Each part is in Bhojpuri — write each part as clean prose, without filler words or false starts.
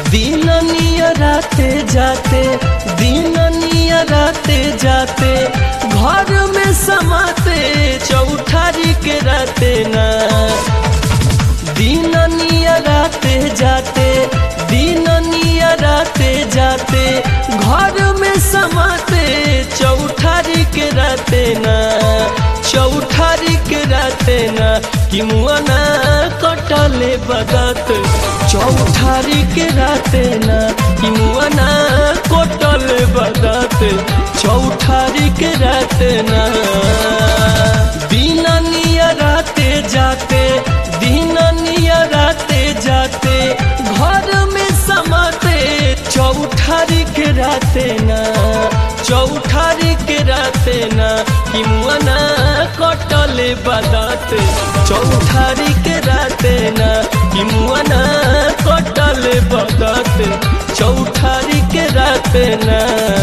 दिन नियराते जाते दिन नियराते जाते घर में समाते चौठारी के राते ना। दिन नियराते जाते दिन नियराते जाते घर में समाते चौठारी के राते ना। चौठारी के राते ना कि मुआना कटले बदत चौठारी के राते ना कि मुआना कटले बदत चौठारी के राते ना। दिन नियराते जाते दिन नियराते जाते घर में समाते चौठारी के राते ना। चौठारी के राते ना कि मुआना कटले बदत चौठारी के राते ना कि मुआना कटले बदत चौठारी के राते ना।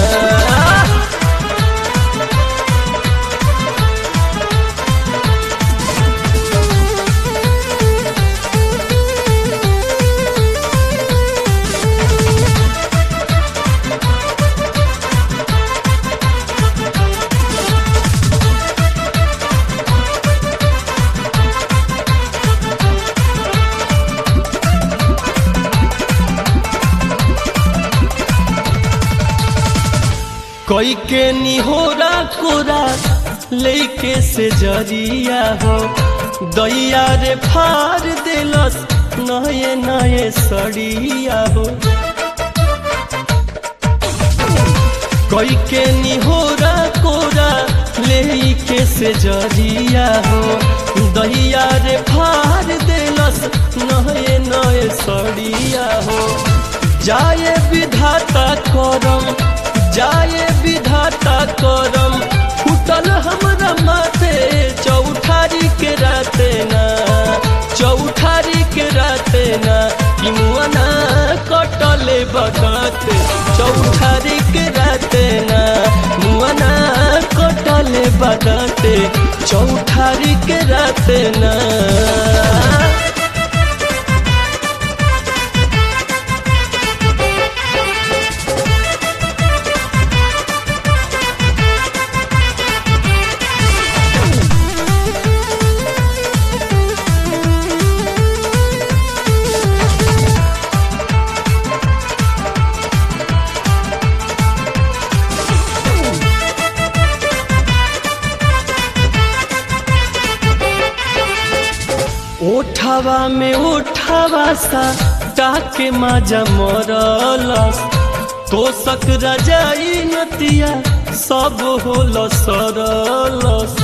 कोई के निहोरा कोरा लेके से जरिया हो दैया रे फार देलस नए नए सड़िया हो। कोई के निहोरा कोरा लेके से जरिया हो दैया रे फार देलस नए नए सड़िया हो। जाए विधाता करम जाए विधाता करम फुटल हमरा माथे चौठारी के राते ना। चौठारी के राते ना कि मुआना कटले बदत चौठारी के राते ना मुआना कटले बदत चौठारी के राते ना। ओठावा में ओठावा सा टाके माजा मरलस तोसक रजाई नतिया सब होल सरलस।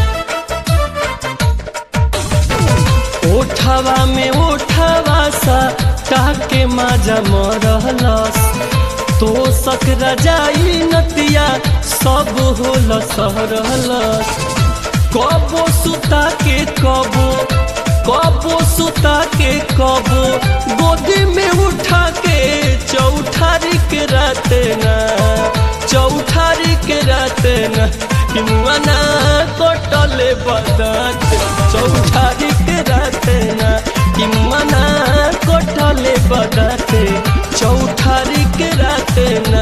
ओठावा में ओठावा सा टाके माजा मरलस तोसक रजाई नतिया सब होल सरलस। कबो सुता के कबो सुता के कबो गोदी में उठा के चौठारी के राते ना। चौठारी के राते ना कि मुआना कटले बदत चौठारी के राते ना कि मुआना कटले बदत चौठारी के राते ना।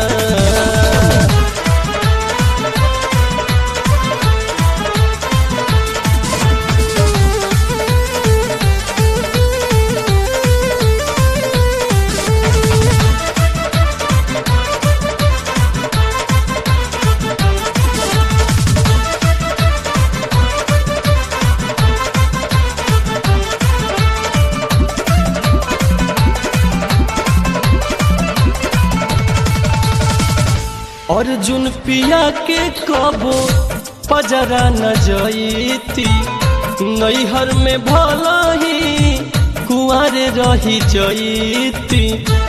अर्जुन पिया के कबो पजरा न जईती नैहर में भला ही कुआरे रही जईती।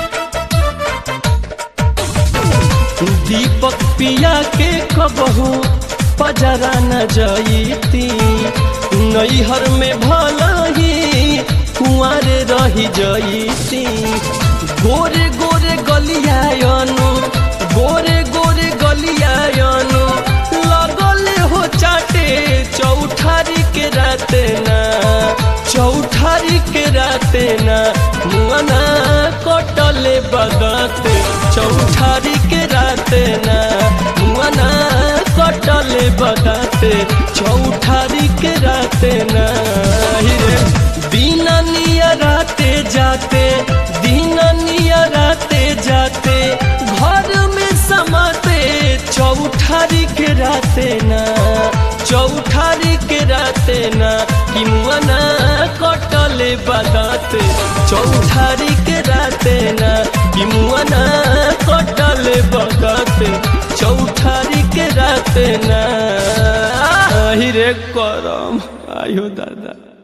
दीपक पिया के कबहू पजरा न जईती नैहर में भला ही कुआरे रही जईती। गोरे गोरे गलियानु गोरे गोरे गलियानु लगले हो चाटे चौठारी के राते ना। चौठारी के राते ना मुआना कटल कटले बदाते चौठारी के राते ना मुआना कटले बदाते चौठारी के राते ना रे दीना निया राते जाते दीना निया राते जाते घर में समाते चौठारी के राते ना चौठारी के राते ना कि मुआना कटले बदाते चौठारी के राते ना कि मुआना कटले बदाते चौठारी के राते ना रे करम आयो दादा।